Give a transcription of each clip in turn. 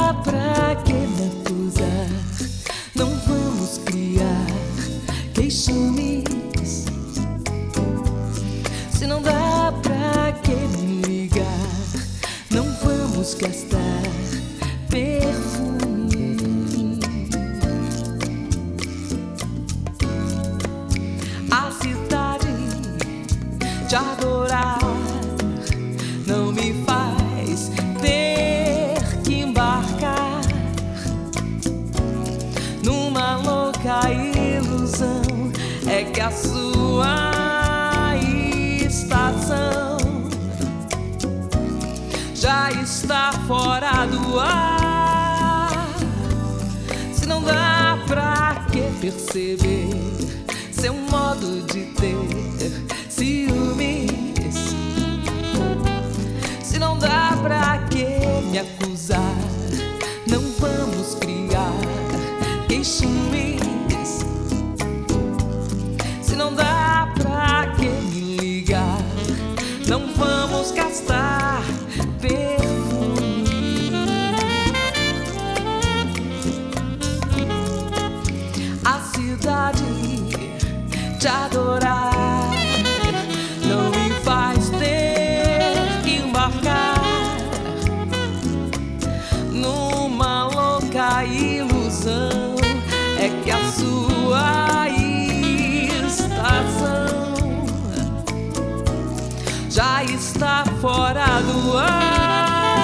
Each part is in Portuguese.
dá pra que me acusar? Não vamos criar queixumes. Se não dá pra que me ligar, não vamos gastar perfume. A cidade te adorar não me faz ter que embarcar numa louca ilusão. É que a sua estação já está fora do ar. Se não dá pra que perceber seu modo de ter ciúmes, se não dá pra que me acusar, não vamos criar queixumes. Se não dá pra que me ligar, não vamos gastar perfume. A cidade te adorar não me faz ter que embarcar numa louca ilusão. É que a sua estação já está fora do ar.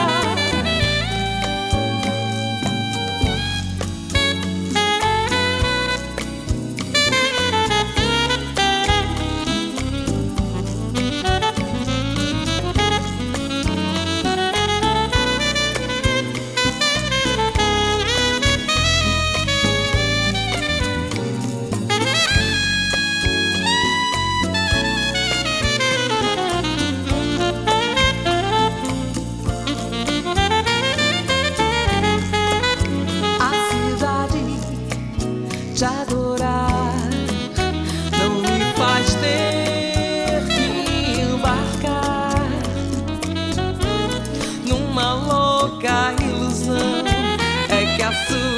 Te adorar não me faz ter que embarcar numa louca ilusão. É que a sua